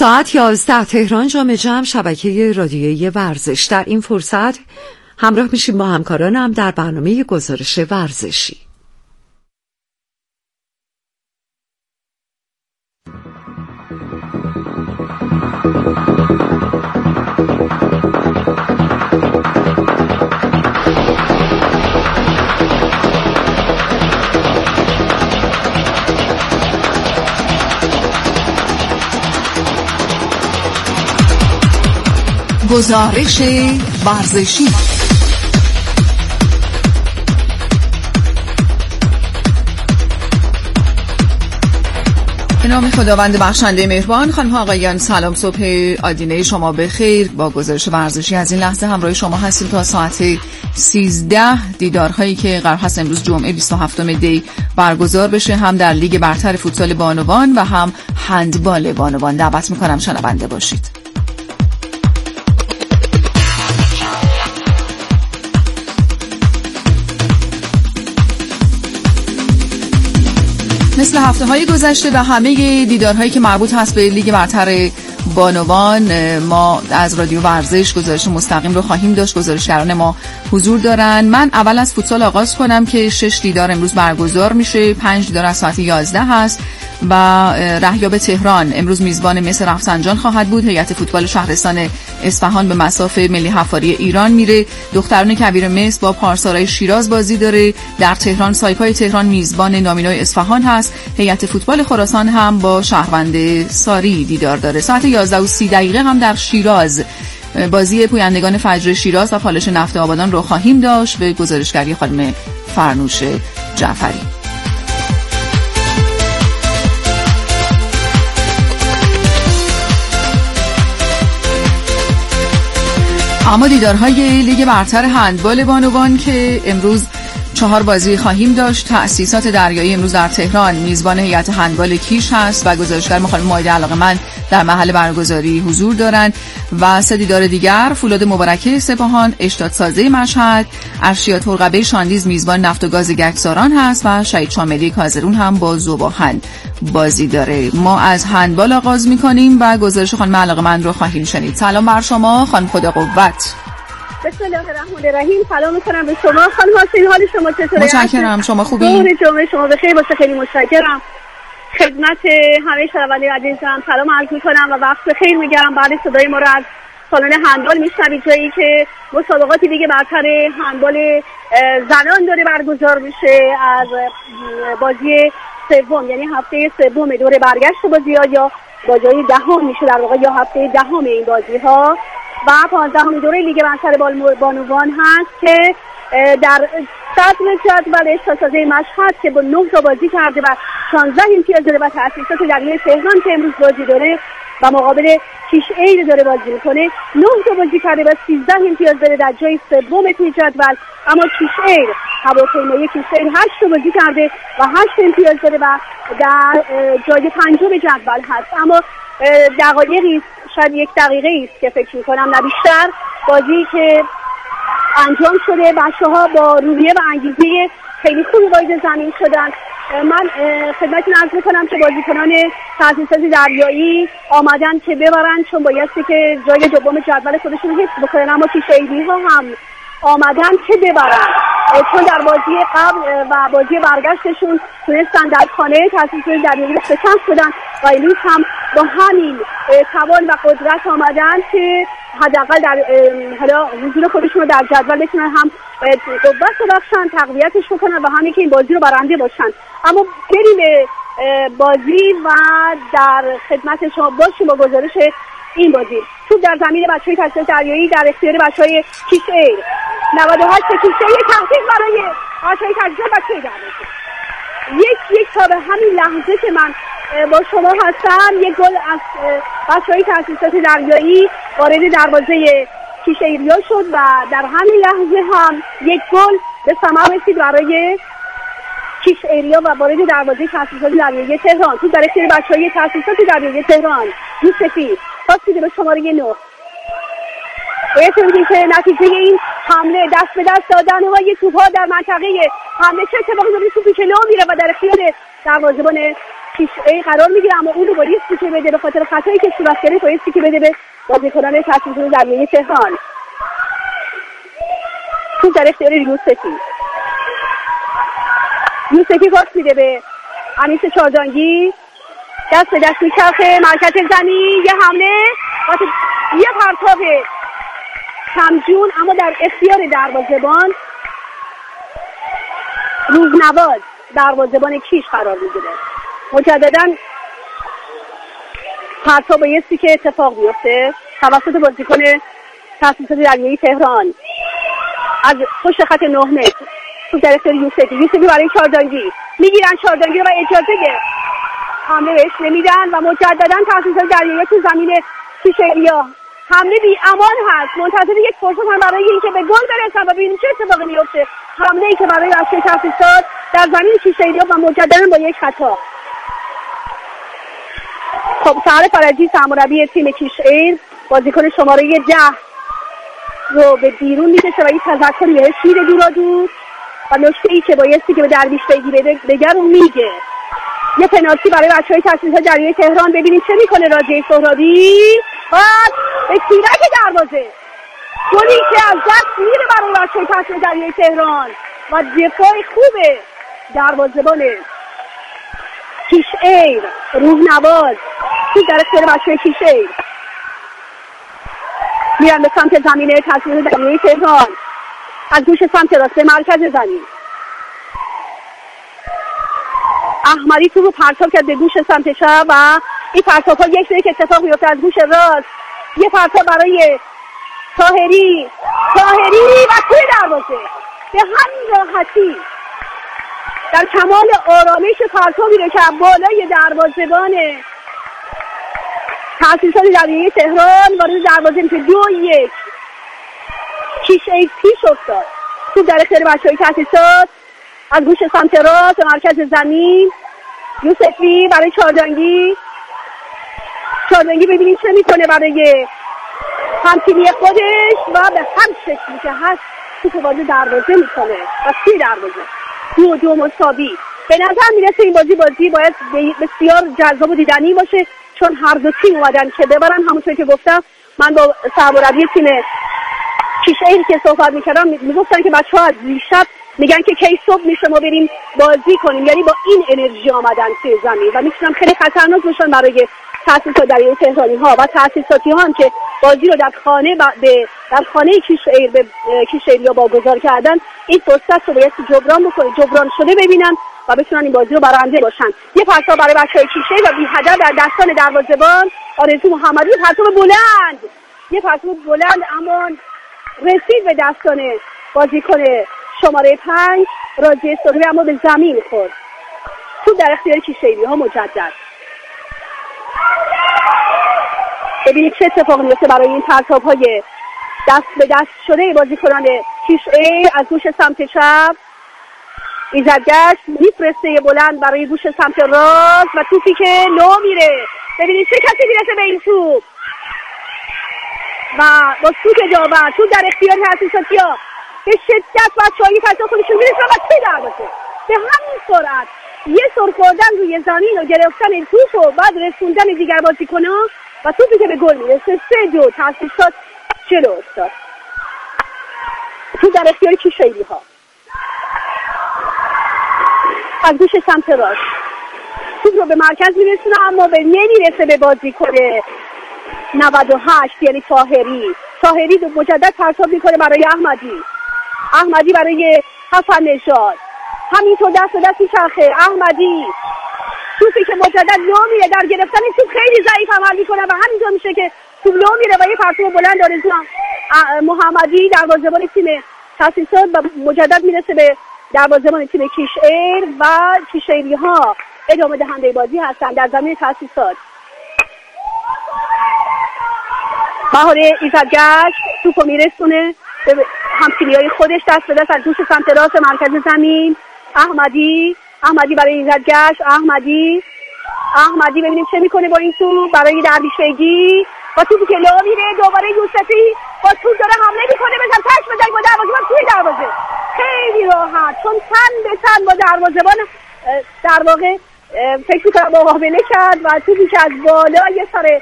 ساعت 11 تهران جام جم شبکه رادیویی ورزش. در این فرصت همراه میشیم با همکارانم در برنامه گزارش ورزشی. گزارش ورزشی. به نام خداوند بخشنده مهربان. خانم ها آقایان سلام، صبح آدینه شما بخیر. با گزارش ورزشی از این لحظه همراه شما هستیم تا ساعت 13. دیدارهایی که قرار هست امروز جمعه 27 دی برگزار بشه، هم در لیگ برتر فوتسال بانوان و هم هندبال بانوان. دعوت میکنم شنونده باشید. مثل هفته‌های گذشته و همه دیدارهایی که مربوط هست به لیگ برتر بانوان، ما از رادیو ورزش گزارش مستقیم رو خواهیم داشت. گزارشگران ما حضور دارن. من اول از فوتسال آغاز کنم که 6 دیدار امروز برگزار میشه. 5 دیدار از ساعت 11 هست و رهیاب تهران امروز میزبان مس رفسنجان خواهد بود. هیئت فوتبال شهرستان اصفهان به مصاف ملی حفاری ایران میره. دختران کبیر مس با پارسارای شیراز بازی داره. در تهران سایپای تهران میزبان نامینای اصفهان هست. هیئت فوتبال خراسان هم با شهروند ساری دیدار داره. ساعت 11:30 هم در شیراز بازی پویندگان فجر شیراز و پالش نفت آبادان رو خواهیم داشت به گزارشگری خانم فرنوش جعفری. اما دیدارهای لیگ برتر هندبال بانوان که امروز 4 بازی خواهیم داشت. تأسیسات دریایی امروز در تهران میزبان هیئت هندبال کیش هست و گزارشگر خانم مایده علاقه‌مند در محل برگزاری حضور دارند. و 3 دیدار دیگر: فولاد مبارکه سپاهان، اشتاد سازه مشهد، ارشیا ترقبه شاندیز میزبان نفت و گاز گکساران هست و شهید شاملی کازرون هم با ذوباهن بازی داره. ما از هندبال آغاز می‌کنیم و گزارش خانم علاقه‌مند رو خواهیم شنید. سلام بر شما خانم خدا قوت. بسم الله الرحمن الرحیم. سلام می‌کنم به شما خانم حسین، حال شما چطوره؟ متشکرم. شما خوبی؟ ظهر جمعه شما بخیر باشه. خیلی متشکرم. خدمت همه شنوندگان عزیزم سلام عرض می‌کنم و وقت بخیر می‌گم. بعد صدای ما رو از سالن هندبال می‌شنوید، جایی که مسابقات لیگ برتر هندبال زنان داره برگزار میشه. از بازی سوم، یعنی هفته سوم دور برگشت بازی‌ها یا بازی دهم میشه در واقع، یا هفته دهم این بازی‌ها و 15مین دوره لیگ برتر بانوان هست که در صدر جدول اشتاد سازه مشهد که با 9 تا بازی کرده و 16 امتیاز داره و تأسیسات دریای تهران که امروز بازی داره و مقابل کیش ایر داره بازی میکنه 9 تا بازی کرده و 13 امتیاز داره در جای سوم توی جدول. اما کیش ایر، هواپیمایی کیش ایر 8 تا بازی کرده و 8 امتیاز داره و در جای پنجم جدول هست. اما دقایقی است، شاید 1 دقیقه است که فکر میکنم نه بیشتر، بازی که انجام شده. بچه‌ها با روحیه و انگیزه خیلی خوبی وارد زمین شدن. من خدمتتون عرض میکنم که بازیکنان تأسیسات دریایی آمدن که ببرن، چون بایستی که جای دوم جدول خودشون حفظ بکنن، اما کیشیری ها هم آمدن که ببرن، چون در بازی قبل و بازی برگشتشون تونستن در خانه تأسیسات دریایی شکست شدن و امروز هم با همین توان و قدرت آمدن که حداقل در حالا حضور خودشون رو در جدول بتونن هم قوت ببخشن، تقویتش بکنن و همین که این بازی رو برنده باشن. اما بریم به بازی و در خدمت شما باشیم با گزارش این بازی. توپ در زمین بچه‌های تأسیسات دریایی در اختیار بچه‌های کیش ایر. 98 کیش ایر تحقیق برای بچه‌های تأسیسات بچه‌های دریایی. یک تا به همین لحظه که من با شما هستم، یک گل از بچه‌های تأسیسات دریایی وارد دروازه کیش ایریا شد و در همین لحظه هم یک گل به ثمر رسید برای کیش ایریا و وارد دروازه تأسیسات دریایی تهران. تو در اختیار بچه‌های تأسیسات دریایی تهران یوسفی پاس میده به شماره 9. باید بگیم که نتیجه این حمله دست به دست دادن و یه توپ‌ها در منطقه حمله چه اتفاقی میفته؟ توپی که لو میره و در اختیار دروازه‌بان کیش‌ای قرار میگیره، اما اون رو بایستی که بده به خاطر خطایی که صورت گرفت بایستی که بده به بازیکنان تاسیسات دریایی تهران. توپ در اختیار یوسفی پاس میده به انیس چارجانگی، دست به دست میچرخه مرکز زمین، یه حمله یه پرتاب کمجون اما در اختیار دروازه‌بان روزنواز دروازه‌بان کیش قرار میگیره. مجددا پرتاب بایستی که اتفاق بیفته توسط بازیکن تاسیسات دریایی تهران از پشت خط 9 متر. توپ در اختیار یوسفی برای چارجانگی، میگیرن چارجانگی رو و اجازه حمله بهش نمیدن و مجددا تاسیسات دریایی تو زمین کیشه‌ریا حمله بی امان هست. منتظر یک فرصت هم برای اینکه به گل برسن و ببینیم چه اتفاقی میفته. حمله ای که برای بچه تاسیسات در زمین کیشه‌ریا و مجددا با یک خطا. خب سهر فرجی سرمربی تیم کیش‌ایر بازیکن شماره 10 رو به بیرون میکشه و این تذکری بهش میده دور و نکته ای که بایستی که به درویش بگیره بگر رو میگه. یه پنالتی برای بچه‌های تاسیسات دریایی تهران. ببینیم چه میکنه راجعی سهرابی و به تیرک دروازه. گلی که از دست میره برای بچه‌های تاسیسات دریایی تهران و دفاع خوبه دروازه‌بان کیش‌ایر روزنواز توپ در اختیار بچه‌های کیش‌ایر. میرن به سمت زمینه تاسیسات دریایی تهران از گوش سمت راست به مرکز زمین. احمدی تو رو پرتاب کرد به گوش سمت چپ و این پرتاب ها یک به یک اتفاق میفته از گوش راست. یه پرتاب برای طاهری و توی دروازه به همین راحتی در کمال آرامش پرتابی رو که بالای دروازه‌بان تاسیسات دریایی تهران وارد دروازه میشه. 2-1 کیش‌ایر پیش افتاد. توپ در اختیار بچه‌های تاسیسات از گوش سمت راست مرکز زمین. یوسفی برای چارجانگی ببینیم چه میکنه برای همتیمی خودش و به هم شکلی که هست توپ وارد دروازه میکنه و توی دروازه 2-2 مساوی. به نظر میرسه این بازی باید بسیار جذاب و دیدنی باشه چون هر دو تیم اومدن که ببرن. همونطور که گفتم من با سرمربی تیم کیش‌ایر که صحبت میکردم میگفتن که بچه‌ها از دیشب میگن که کی صبح میشه ما بریم بازی کنیم، یعنی با این انرژی آمدن توی زمین و میتونم خیلی خطرناک باشن برای تاسیسات دریایی تهرانی ها و تاسیساتی ها هم که بازی رو در خانه کیش‌ایر واگذار کردن. این فرصت رو باید جبران شده ببینن و بتونن این بازی رو برنده باشن. یه پرتاب برای بچه‌های کیش‌ایر و بی هدف در دستان دروازه‌بان آرزو محمدی. یه پرتاب بلند اما رسید به دستان بازیکن شماره 5 راجع سهرابی اما به زمین خورد. توپ در اختیار کیش‌ایر ها مجدد. ببینید چه اتفاقی میفته برای این پرتاب های دست به دست شده بازیکنان کیش‌ایر از گوش سمت چپ. ایزدگشت میفرسته بلند برای گوش سمت راست و توپی که لو میره. ببینید چه کسی میرسه به این توپ و با سوت داور توپ در اختیار تاسیساتیا به شدت بچه‌های تاسیسات خودشون میرسن و توی دروازه به همین سرعت یه سر خوردن روی زمین و گرفتن این توپ و بعد رسوندن دیگر بازیکن‌ها و توپی که به گل میرسه. 3-2 تاسیسات جلو افتاد. توپ در اختیار کیش‌ایر ها از گوش سمت راست توپ رو به مرکز میرسونه اما نمیرسه به بازیکن 98 یعنی طاهری دو مجدد پرتاب میکنه برای احمدی برای حسن نژاد. همینطور دست به دست میچرخه احمدی. توپی که مجدد لو میره در گرفتن توپ خیلی ضعیف عمل میکنه و همینطور میشه که توپ لو میره و یه پرتاب بلند آرزو محمدی دروازه‌بان تیم تاسیسات و مجدد میرسه به دروازه‌بان تیم کیش‌ایر و کیش‌ایری ها ادامه دهنده بازی هستن در زمین تاسیسات. بهار ایزدگشت توپو میرسونه به همتیمیای خودش دست به دست از گوش سمت راست مرکز زمین. احمدی برای ایزدگشت احمدی ببینیم چه میکنه با این توپ برای درویش بیگی و توپی که لو میره دوباره یوسفی با توپ داره حمله میکنه، بزن تاش بزن با دروازه توی دروازه خیلی راحت، چون تن به تن با دروازه‌بان در واقع فکر کنم مقابله کرد و توپی که از بالای سر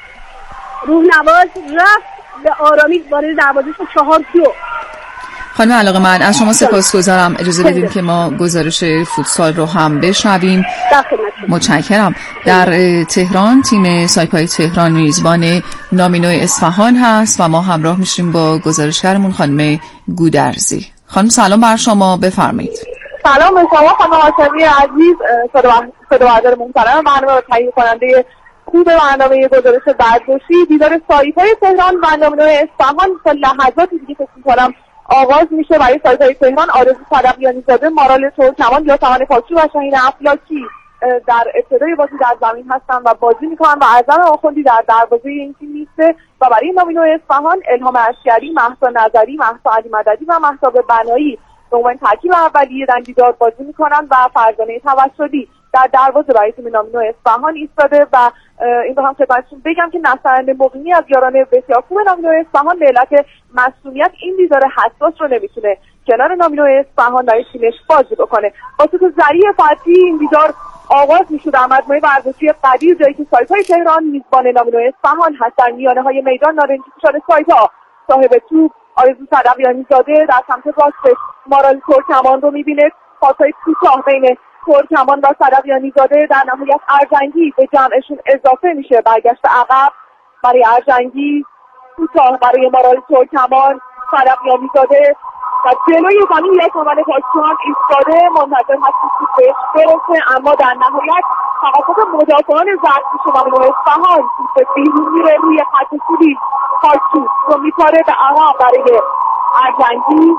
روحنواز رفت به آرامی وارد دروازه شد 4-2. خانم علاقه‌مند از شما سپاسگزارم. اجازه بدیم که ما گزارش فوتسال رو هم بشنویم. متشکرم. در تهران تیم سایپای تهران میزبان نامینو اصفهان هست و ما همراه میشیم با گزارشگرمون خانم گودرزی. خانم سلام بر شما، بفرمایید. سلام به شما خانم هاشمی عزیز، صداوردار محترم برنامه و تهیه کننده خوب برنامه گزارش ورزشی دیدار سایپای تهران و نامینو اصفهان تا لحظاتی دیگه فکر می‌کنم آغاز میشه. برای سایپای تهران آرزو صدقیانی زاده، مارال ترکمان، یاسمن پاکچو و شاهین افلاکی در ابتدای بازی در زمین هستن و بازی میکنن و اعظم آخوندی در دروازه این تیم نیسته و برای نامینو اصفهان الهام اشکری، مهسا نظری، مهسا علی مددی و مهتاب بنایی به عنوان ترکیب اولیه در دیدار بازی میکنن و فرزانه توسلی در دروازه برای تیم نامینو اصفهان ایستاده. و این رو هم خدمتتون بگم که نصرالند مقیمی از یاران بسیار خوب نامینو اصفهان به علت مسئولیت این دیدار حساس رو نمیتونه کنار نامینو اصفهان برای تیمش بازی بکنه. با توپ ذریع فتحی این دیدار آغاز میشه در مجموعه ورزشی قدیر، جایی که سایپای تهران میزبان نامینو اصفهان هست. در میانه های میدان نارنجی پوشان سایپا صاحب توپ آرزو صدقیانی زاده در سمت راستش مارال ترکمان رو میبینه. پاسای کوتاه بین ترکمان و صدقیانی زاده، در نهایت ارجنگی به جمعشون اضافه میشه. برگشت عقب برای ارجنگی، کوتاه برای مارال ترکمان، صدقیانی زاده و جلوی زمین یاسمن پاکچو هم ایستاده منتظر هست که بهش برسه، اما در نهایت توسط مدافعان ورزشی نامینو اصفهان توپ بیرون میره روی خط سوری. پاکچو رو میپاره به عقب برای ارجنگی،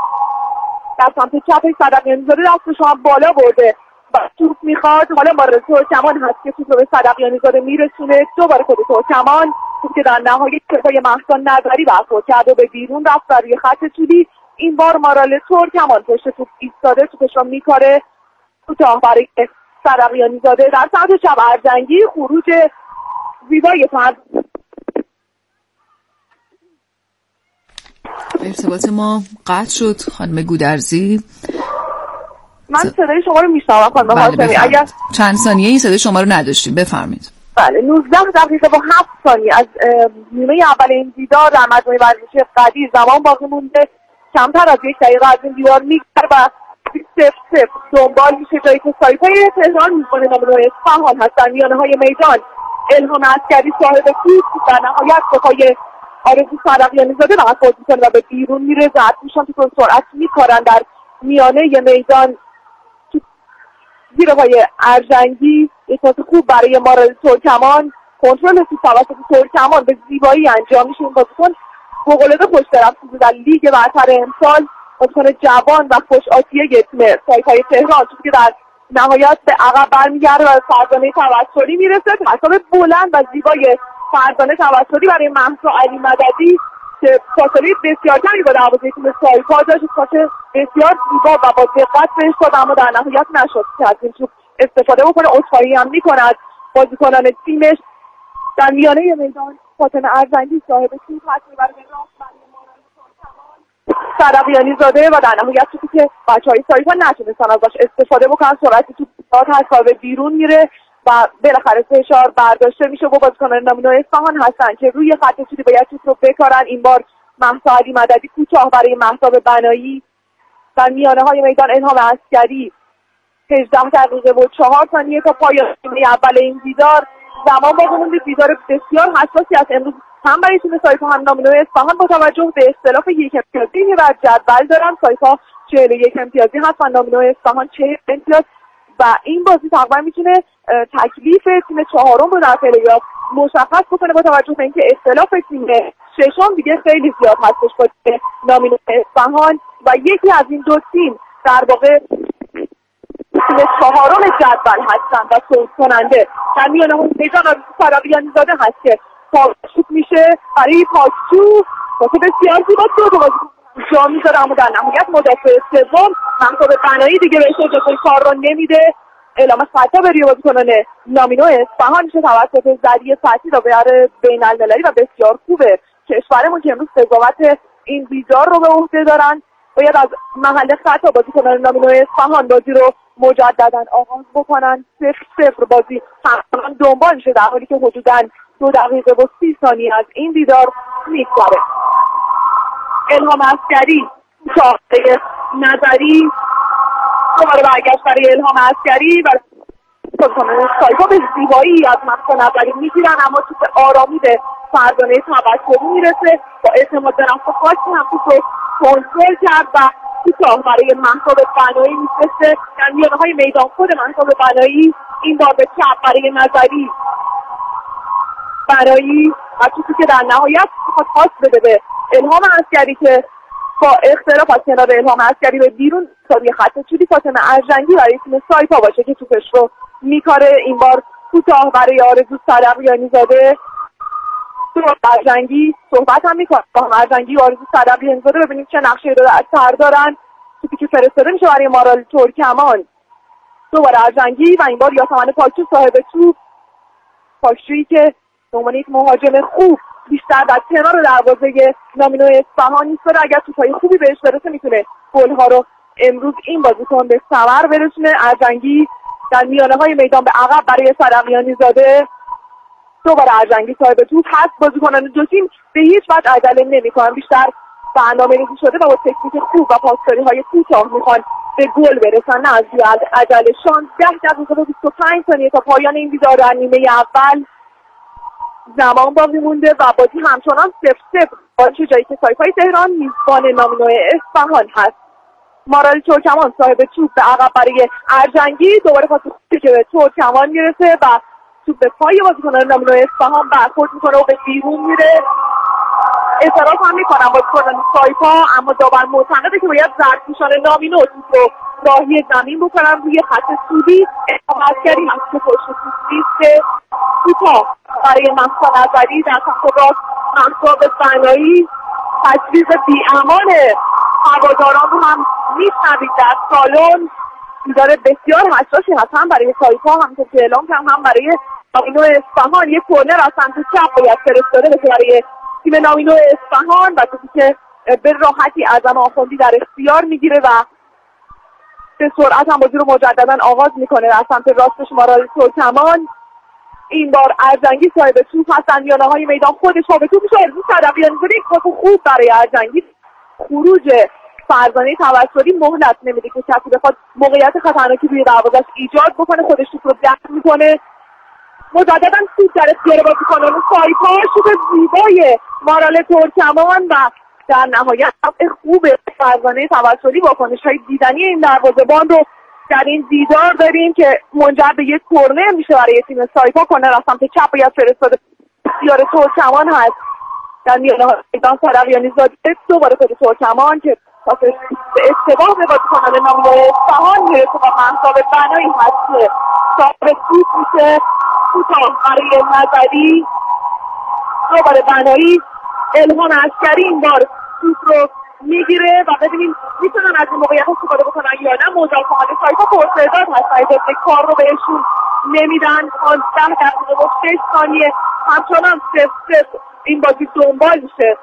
در سمت چپ صدقیانی زاده دستش هم بالا برده و توپ میخواد. حالا مارال ترکمان هست که توپ رو به صدقیانی زاده میرسونه. دوباره خود ترکمان توپ که در نهایت پای مهسا نظری برخورد کرد و به بیرون رفت و روی خط سوری. این بار مارال ترکمان پشت توپ ایستاده، توپش رو میکاره کوتاه برای صدقیانی زاده در سمت چپ ارجنگی. خروج زیبای فرد. ارتباط ما قطع شد خانم گودرزی. من صدای شما رو میشنوم خانم هاشمی. اگر چند ثانیه این صدای شما رو نداشتیم، بفرمایید. بله 19 دقیقه و 7 ثانیه از نیمه اول این دیدار در مجموعه ورزشی قدیر زمان باقی مونده. کمتر از 1 دقیقه از این دیدار میگذره و 0-0 دنبال میشه، جایی که سایپای تهران میزبان نامینو اصفهان هست. در میانه های میدان الهام عسکری صاحب توپ در نهایت به پای آرزو صدقیانی زاده برخورد میکنه و به بیرون میره. زرتوشان تو سرعت میکارن در میانه میدان زیر پای ارجنگی. یک پاس خوب برای مارال ترکمان، کنترل توپ توسط ترکمان به زیبایی انجام میشه. این بازیکن فوق‌العاده خوش‌طرف در لیگ برتر امسال، بازیکن جوان و خوش‌آتیه تیم سایپای تهران، چیزی که در نهایت به عقب برمیگرده و فرزانه توسلی میرسه. پاس‌های بلند و زیبای فرزانه توسلی برای مهسا علی مددی که فاصله بسیار کمی با دروازه تیم سایپا داشت، پاس بسیار زیبا و با دقت بهش داد، اما در نهایت نشد که از این توپ استفاده بکنه. عذرخواهی هم میکنه از بازیکنان تیمش. در میانه میدان فاطمه ارجنگی صاحب توپ هست، میبره به راست برای مارال ترکمان، صدقیانی زاده و در نهایت توپی که بچه‌های سایپا نتونستن ازش استفاده بکنن. سرعت توپ هست و به بیرون میره و بالاخره فشار برداشته میشه. با بازیکنان نامینو اصفهان هستن که روی خط سوری باید توپ رو بکارن. این بار مهسا علی مددی کوتاه برای مهتاب بنایی. در میانه های میدان الهام عسکری. 18 دقیقه و 4 ثانیه تا پایان نیمه اول این دیدار. زمان باقی مونده. دیدار بسیار حساسی است امروز هم برای تیم سایپا هم نامینو اصفهان با توجه به اختلاف یک امتیازی بر جدول دارن. سایپا 41 امتیازی هست و نامینو اصفهان 40 امتیاز و این بازی تقریبا میتونه تکلیف تیم چهارم رو در پلی‌آف مشخص بکنه با توجه به اینکه اختلاف تیم ششم دیگه خیلی زیاد هستش با نامینو اصفهان و یکی از این دو تیم در واقع تیم چهارم جدول هستن و صعود کننده. در میانه اون میدان صدقیانی زاده هست که پاکچو میشه برای پاکچو واسه بسیار زیبا دو جا میذاره، اما در نهایت مدافع سوم مهتاب بنایی دیگه بهش اجازه کار رو نمیده. اعلام خطا به روی بازیکنان نامینو اصفهان میشه توسط ذریع فتحی رو بیاره بین المللی و بسیار خوبه کشورمون که امروز قضاوت این دیدار رو به عهده دارن باید از محل خطا بازیکنان نامینو اصفهان بازی رو مجددا آغاز بکنن. 0-0 بازی همچنان دنبال شده در حالی که حدوداً 2 دقیقه و 30 ثانیه از این دیدار می‌گذره. الهام عسکری شاهده نظری دوباره برگشت برای الهام عسکری و سایپا به زیبایی از مقصد نظری میگیرن، اما توپ آرامی به فردانه توکلی میرسه. با اعتماد به نفس خاصی هم توپ رو کنترل کرد و کوتاه برای مهتاب بنایی میفرسته در میانه‌های میدان. خود مهتاب بنایی این بار به چپ برای نظری و توپی که در نهایت میخواد پاس بده به الهام عسکری که با اختلاف از کنار الهام عسکری به بیرون ساوی خط چوبی فاطمه ارجنگی برای تیم سایپا باشه که توپش رو میکاره. این بار کوتاه برای آرزو صدقیانی زاده. ارجنگی صحبت هم میکنه با هم ارجنگی و آرزو صدقیانی زاده، ببینیم چه نقشه رو از سر دارن. توپی که فرستاده میشه برای مارال ترکمان. دوباره ارجنگی و این بار یاسمن پاکچو صاحب توپ. پاکچویی که به عنوان یک مهاجم خوب بیشتر در کنار دروازه نامینو اصفهان ایستاده، اگر توپای خوبی بهش برسه میتونه گل‌ها رو امروز این بازیکن به ثمر برسونه. ارجنگی در میانه‌های میدان به عقب برای صدقیانی زاده. دوباره ارجنگی صاحب توپ هست. بازیکنان دو تیم به هیچ وجه عجله نمی‌کنن، بیشتر برنامه‌ریزی شده و با تکنیک خوب و پاسداری‌های کوتاه میخوان به گل برسن، نه از عجله. 16 دقیقه و 25 ثانیه تا پایان این دیدار در نیمه اول زمان باقی مونده و بازی همچنان 0-0 باشه، جایی که سایپای تهران میزبان نامینو اصفهان هست. مارال ترکمان صاحب توپ به عقب برای ارجنگی. دوباره پاس که به ترکمان میرسه و توپ به پای بازیکنان نامینو اصفهان برخورد میکنه و به بیرون میره. اعتراض هم میکنن بازیکنان سایپا، اما داور معتقده که باید ضرب‌پوشان نامینو توپ رو راهی زمین بکنن روی خط سودی. الهام عسکری هم که پشت توپ نیست. کوتاه برای مهسا نظری در سمت راست. مهتاب بنایی تجویز بی‌امان هواداران رو هم میشنوید در سالن. دیدار بسیار حساسی هست هم برای سایپا همونطور که اعلام کردم هم برای نامینو اصفهان. یک کورنر از سمت چپ باید فرستاده بشه برای تیم نامینو اصفهان و توپی که به راحتی اعظم آخوندی در اختیار میگیره و به سرعت هم بازی رو مجددا آغاز میکنه. در سمت راستش مارال ترکمان. این بار ارجنگی صاحب توپ هستن میانه‌های میدان. خودش به توپش آرزو صدقیانی زاده. یک پاس خوب برای ارجنگی. خروج فرزانه توکلی مهلت نمیده که کسی بخواد موقعیت خطرناکی روی دروازه‌اش ایجاد بکنه. خودش توپ رو دفع میکنه. مجددا توپ در اختیار بازیکنان سایپا. شوت زیبای مارال ترکمان و در نهایت خوب فرزانه توکلی. واکنش‌های دیدنی این دروازه‌بان رو در این دیدار داریم که منجر به یک کورنر میشه برای تیم سایپا. کورنر از سمت چپ باید فرستاده اختیار ترکمان هست در میانه میدان. صدقیانی زاده. دوباره خود ترکمان که به اشتباه به بازیکنان نامینو اصفهان میرسه و مهتاب بنایی هست که صاحب توپ میشه. کوتاه برای نظری. دوباره بنایی. الهام عسکری این بار توپ رو میگیره و ببینیم میتونن از این موقعیت استفاده بکنن یا نه. مدافعان سایپا پرتعداد هستن، اجازه کار رو بهشون نمیدن. 15 دقیقه و 6 ثانیه همچنان 0-0 این بازی دنبال میشه.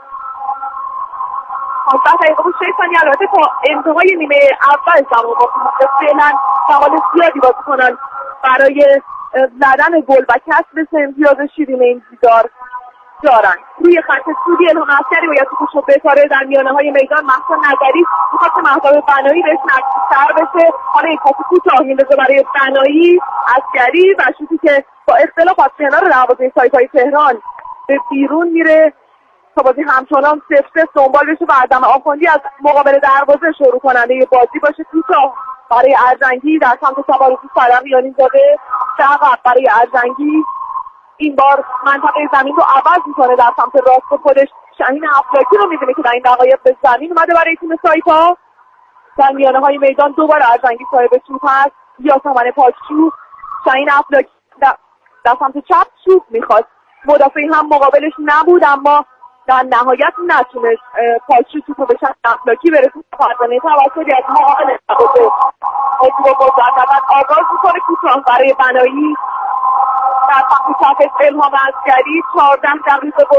15 دقیقه و 6 ثانیه البته تا انتهای نیمه اول زمان باقی مونده. فعلا زمان زیادی بازی کنن برای زدن گل و کسب امتیاز شیرین این دیدار دارن. روی خط سودی الهام عسکری باید توپش رو بتاره در میانه‌های میدان. مهسا نظری میخواد که مهتاب بنایی بهش نزدیک‌تر بشه. حالا یک پاس کوتاه میندازه برای بنایی. عسکری و شوتی که با اختلاف از کنار دروازه سایپای تهران به بیرون میره تا بازی همچنان 0-0 دنبال بشه و اعظم آخوندی از مقابل دروازه شروع کننده بازی باشه. کوتاه برای ارجنگی در سمت تبارک صدقیانی زاده. عقب برای ارجنگی. این بار منطقه زمین رو عوض میکنه در سمت راست خودش. شاهین افلاکی رو میبینه که در این دقایق به زمین اومده برای تیم سایپا. در میانه‌های میدان دوباره ارجنگی صاحب توپ هست. یاسمن پاکچو. شاهین افلاکی در سمت چپ توپ میخواد. مدافعی هم مقابلش نبود اما در نهایت نتونست پاکچو توپ رو به شاهین افلاکی برسونه. فرزانه توکلی از مقابل نبوده. مجددا آغاز میکنه کوتاه برای بنایی. در سمت چپ الهام عسکری. 14 دقیقه و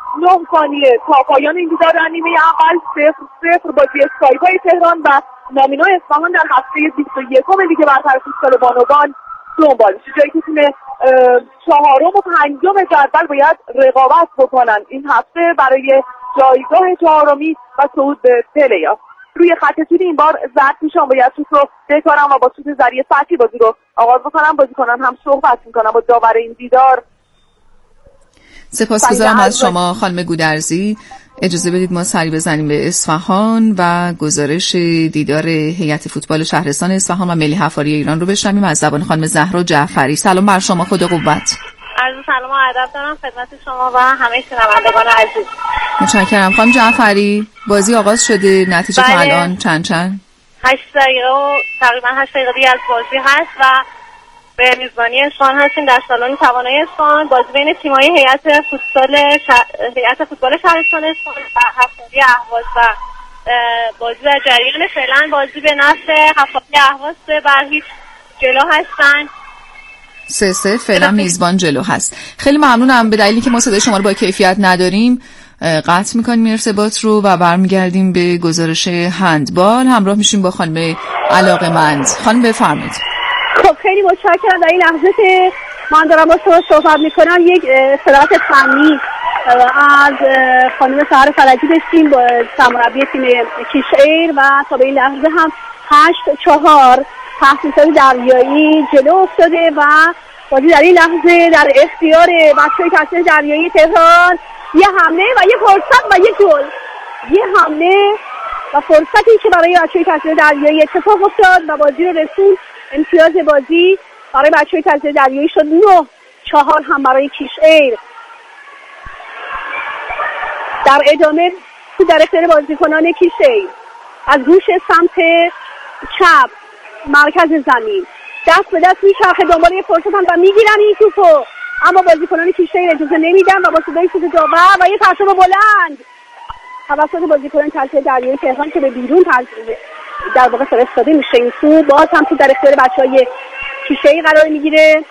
9 ثانیه تا پایان این دیدار در نیمه اول 0-0 بازی اسکایپای تهران و نامینو اصفهان در هفته 21 لیگ برتر فوتبال بانوان دنبال میشه، جایی که تیم چهارم و پنجم جدول باید رقابت بکنن این هفته برای جایگاه چهارمی و صعود به پلی‌آف. روی خط تیر این بار زرتشان باید توپ رو بکارن و با شوت ظریف سطحی بازی رو آغاز بکنن. بازیکنان هم صحبت میکنن با داور این دیدار. سپاسگزارم از شما خانم گودرزی. اجازه بدید ما سری بزنیم به اصفهان و گزارش دیدار هیئت فوتبال شهرستان اصفهان و ملی حفاری ایران رو بشنویم از زبان خانم زهرا جعفری. سلام بر شما، خدا قوت. عرض سلام و ادب دارم خدمت شما و همه شنوندگان عزیز. متشکرم. خانم جعفری، بازی آغاز شده، نتیجه تا الان چند 8 دقیقه و تقریبا 8 دقیقه دیگه از بازی هست و به میزبانی اصفهان هستیم در سالن توانایی اصفهان. بازی بین تیم‌های هیئت فوتبال شهرستان اصفهان و حفاری اهواز و بازی در جریان. فعلا بازی به نفع حفاری اهواز 3-0 جلو هستن. 3-0 فعلا میزبان جلو هست. خیلی ممنونم. به دلیلی که ما صدای شما رو با کیفیت نداریم قطع میکنیم ارتباط رو و برمیگردیم به گزارش هندبال. همراه میشیم با خانم علاقه‌مند. خانم بفرمایید. خب خیلی متشکرم. در این لحظه که من دارم با شما صحبت میکنم یک اصطلاحات فنی از خانم سحر فلجی داشتیم با سرمربی تیم کیشایر و تا به این لحظه هم 8-4 تحصیلات دریایی جلو افتاده و بازی در این لحظه در اختیار بچه‌های تحصیل دریایی تهران. یه حمله و یه فرصت و یه گل. یه حمله و فرصتی که برای بچه‌های تحصیل دریایی اتفاق افتاد و بازی رو رسوند. امتیاز بازی برای بچه‌های تحصیل دریایی شد 9-4 هم برای کیشایر. در ادامه در اختیار بازیکنان کیشایر از گوش سمت چپ مرکز زمین دست به دست میچرخه دنبال یه فرصت هم و میگیرن این توپو، اما بازیکنان کیشایر اجازه نمیدن و با صدای سوت داور و یه پرتاب بلند توسط بازیکنان تحصیل دریایی تهران که به بیرون در واقع فرستاده میشه این سو، باز هم تو در اختیار بچهای کیشایر قرار میگیره.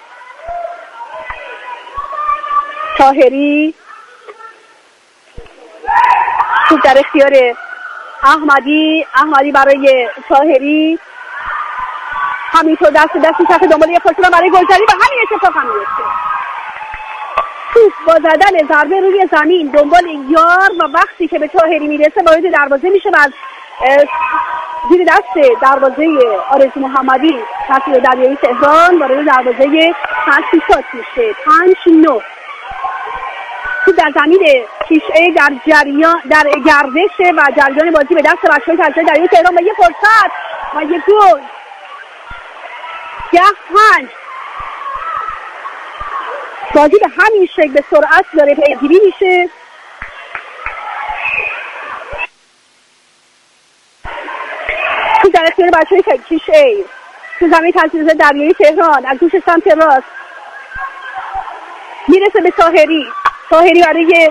طاهری تو در اختیار احمدی برای طاهری، همینطور دست میچرخه دنبال یه فرصت برای گلزنی و همین اتفاق هم میفته. توپ با زدن ضربه روی زمین دنبال یار و وقتی که به طاهری میرسه وارد دروازه میشه و از زیر دست دروازه آرزو محمدی تحصیل دریایی تهران وارد دروازه تاسیسات میشه. 5-9 توپ در زمین کیشایر در گردشه و جریان بازی به دست بچه‌های تحصیل دریایی تهران و یه فرصت و یه گل. 10-5 بازی به همین شکل به سرعت داره پیگیری میشه. تو در اختیار بچه‌های کیشایر تو زمین تحصیلات دریایی تهران از گوش سمت راست میرسه به طاهری برای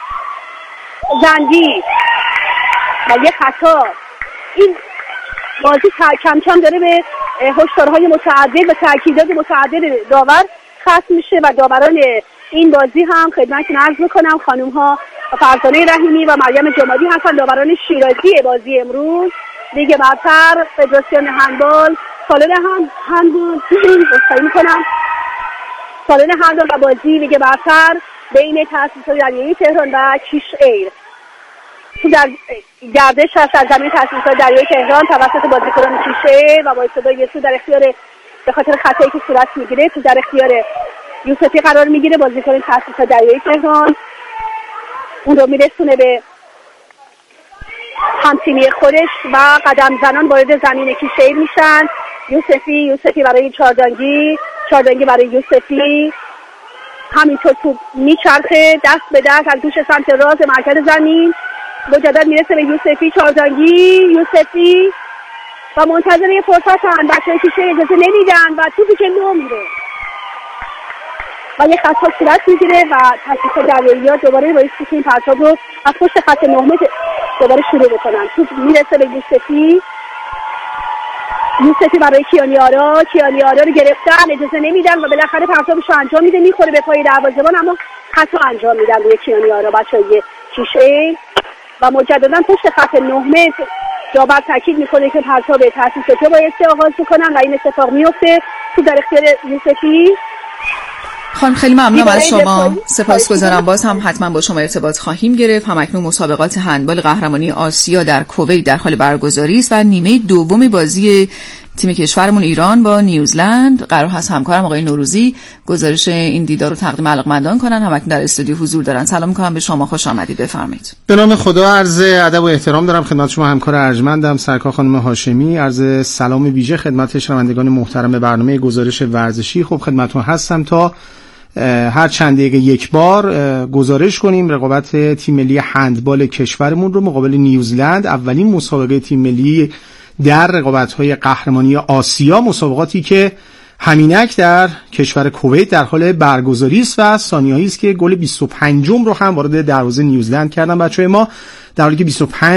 زندی و یه خطا. این بازی کم کم داره به هشدارهای متعدد و تاکیدات متعدد داور ختم میشه و داوران این بازی هم خدمتتون عرض میکنم خانم ها فرزانه رحیمی و مریم جمادی هستن، داوران شیرازی بازی امروز لیگ برتر فدراسیون هندبال سالن هندبال و بازی لیگ برتر بین تأسیسات دریایی تهران و کیشایر. تو در گردش هست از زمین تأسیسات دریایی تهران توسط بازیکنان کیشایر و با استفاده سو در اختیار به خاطر خطایی که صورت میگیره تو در اختیار یوسفی قرار میگیره. بازیکن تأسیسات دریایی تهران اون رو میرسونه به همتیمی خودش و قدم زنان وارد زمین کیشایر میشن. یوسفی برای چاردانگی برای یوسفی، همینطور توپ میچرخه دست به دست از گوش سمت راست مرکز زمین مجدد میرسه به یوسفی یوسفی و منتظر یه فرصت هم بچه‌های کیشایر اجازه نمیدن و توپی که نو میره و یه خطا صورت میگیره و تأسیسات دریایی‌ها دوباره باعث میشه این پرتاب رو از پشت خط 9 دوباره شروع بکنن. توپ میرسه به یوسفی یوسفی برای کیانیارا رو گرفتن، اجازه نمیدن و بالاخره پرتابش رو انجام میده، میخوره به پای دروازه‌بان اما خطا انجام میدن روی کیانیارا بچه‌های شیشه و مجددا پشت خط 9 متر جابر تاکید میکنه که پرتاب تاسیساتی بایستی آغاز بکنن و این اتفاق میفته. تو در اختیار یوسفی. خانم خیلی ممنونم از شما، سپاسگزارم. باز هم حتما با شما ارتباط خواهیم گرفت. همکنون مسابقات هندبال قهرمانی آسیا در کویت در حال برگزاری است و نیمه دوم بازی تیم کشورمون ایران با نیوزلند قرار هست همکارم آقای نوروزی گزارش این دیدار رو تقدیم علاقمندان کنن. همکنون در استودیو حضور دارن. سلام می‌کنم به شما، خوش آمدید، بفرمایید. به نام خدا عرض ادب و احترام دارم خدمت شما همکار ارجمندم سرکار خانم هاشمی. عرض سلام ویژه خدمت شنوندگان محترم برنامه گزارش ورزشی. خب خدمتتون هستم تا هر چند دقیقه یک بار گزارش کنیم رقابت تیم ملی هندبال کشورمون رو مقابل نیوزلند، اولین مسابقه تیم ملی در رقابت‌های قهرمانی آسیا، مسابقاتی که همینک در کشور کویت در حال برگزاری است و ثانیه‌ای است که گل 25م رو هم وارد دروازه نیوزلند کردن بچه‌های ما، در حالی که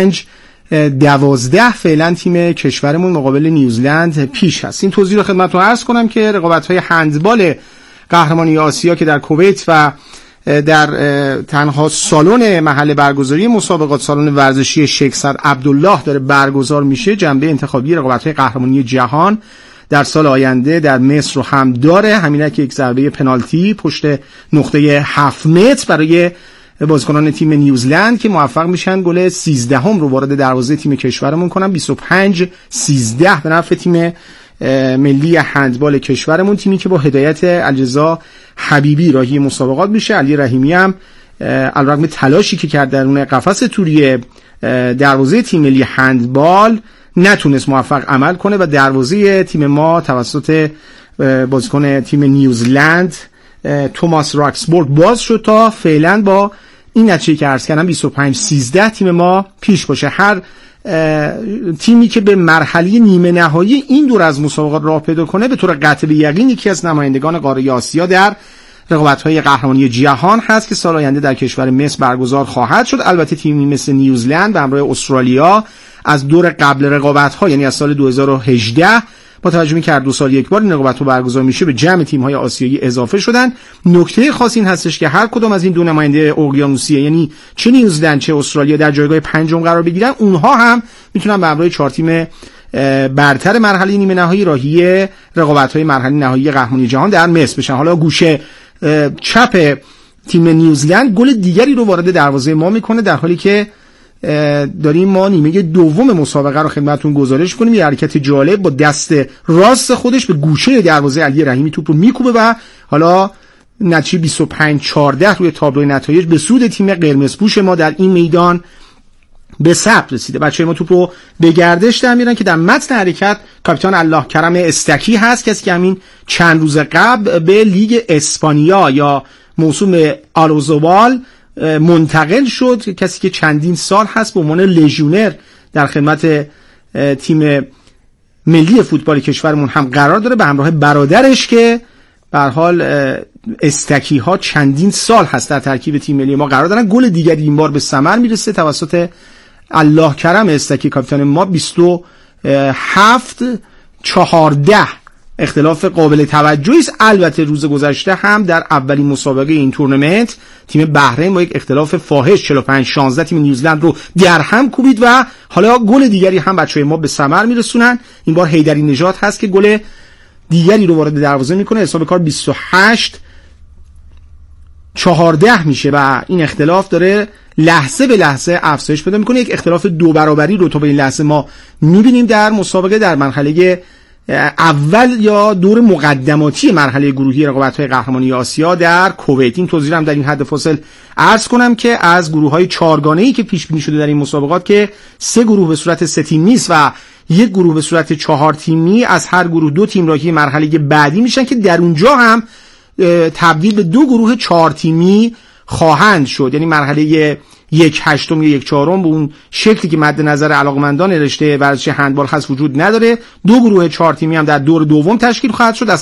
25-12 فعلا تیم کشورمون مقابل نیوزلند پیش هست. این توضیح رو خدمتتون عرض کنم که رقابت‌های هندبال قهرمانی آسیا که در کویت و در تنها سالن محل برگزاری مسابقات، سالن ورزشی شیخ سعد عبدالله داره برگزار میشه، جنبه انتخابی رقابت‌های قهرمانی جهان در سال آینده در مصر رو هم داره. همینه که یک ضربه پنالتی پشت نقطه 7 متر برای بازیکنان تیم نیوزلند که موفق میشن گل 13م رو وارد دروازه تیم کشورمون کنن. 25-13 به نفع تیم ملی هندبال کشورمون، تیمی که با هدایت علیرضا حبیبی راهی مسابقات میشه. علی رحیمی هم علیرغم تلاشی که کرد درون قفس توری دروازه تیم ملی هندبال نتونست موفق عمل کنه و دروازه تیم ما توسط بازیکن تیم نیوزلند توماس راکسبورگ باز شد تا فعلا با این نتیجه که عرض کردم 25-13 تیم ما پیش باشه. هر تیمی که به مرحله نیمه نهایی این دور از مسابقات راه پیدا کنه به طور قطع به یقین یکی از نمایندگان قاره آسیا در رقابت‌های قهرمانی جهان هست که سال آینده در کشور مصر برگزار خواهد شد. البته تیمی مثل نیوزلند به همراه استرالیا از دور قبل رقابت‌ها، یعنی از سال 2018 با توجه به اینکه 2 سال یک بار این رقابت‌ها برگزار میشه به جمع تیم‌های آسیایی اضافه شدن. نکته خاص این هستش که هر کدوم از این دو نماینده اقیانوسیه، یعنی چه نیوزلند چه استرالیا، در جایگاه 5م قرار بگیرن، اونها هم میتونن به همراه 4 تیم برتر مرحله نیمه نهایی راهی رقابت‌های مرحله نهایی قهرمانی جهان در مصر بشن. حالا گوشه چپ تیم نیوزلند گل دیگری رو وارد دروازه ما میکنه، در حالی که داریم ما نیمه دوم مسابقه رو خدمتتون گزارش کنیم. یه حرکت جالب با دست راست خودش به گوشه دروازه علی رحیمی توپ رو میکوبه و حالا نتیجه 25-14 روی تابلوی نتایج به سود تیم قرمزپوش ما در این میدان به ثبت رسیده. بچه‌ها ما توپ رو به گردش در میارن که در متن حرکت کاپیتان الله کرم استکی هست، کسی که همین چند روز قبل به لیگ اسپانیا یا موسوم آلوزوال منتقل شد، کسی که چندین سال هست به عنوان لژیونر در خدمت تیم ملی فوتبال کشورمون هم قرار داره به همراه برادرش که به هر حال استکی ها چندین سال هست در ترکیب تیم ملی ما قرار دارن. گل دیگری این بار به ثمر میرسه توسط الله کرم استکی کاپیتان ما. 27-14 اختلاف قابل توجهی است. البته روز گذشته هم در اولین مسابقه این تورنمنت تیم بحرین با یک اختلاف فاحش 45-16 تیم نیوزلند رو در هم کوبید و حالا گل دیگری هم بچه‌های ما به ثمر میرسونن. این بار حیدری نژاد هست که گل دیگری رو وارد دروازه میکنه. حساب کار 28-14 میشه و این اختلاف داره لحظه به لحظه افزایش پیدا میکنه. یک اختلاف 2 برابری رو تا به این لحظه ما میبینیم در مسابقه در مرحله اول یا دور مقدماتی مرحله گروهی رقابت‌های قهرمانی آسیا در کویت. این توضیح هم در این حد فاصل عرض کنم که از گروه‌های 4گانه‌ای که پیش بینی شده در این مسابقات که 3 گروه به صورت 3 تیمی است و 1 گروه به صورت 4 تیمی، از هر گروه 2 تیم راهی مرحله بعدی میشن که در اونجا هم تبدیل به 2 گروه 4 تیمی خواهند شد. یعنی مرحله 1/8 یا 1/4 به اون شکلی که مد نظر علاقمندان رشته ورزش هندبال هست وجود نداره. 2 گروه 4 تیمی هم در دور دوم تشکیل خواهد شد. از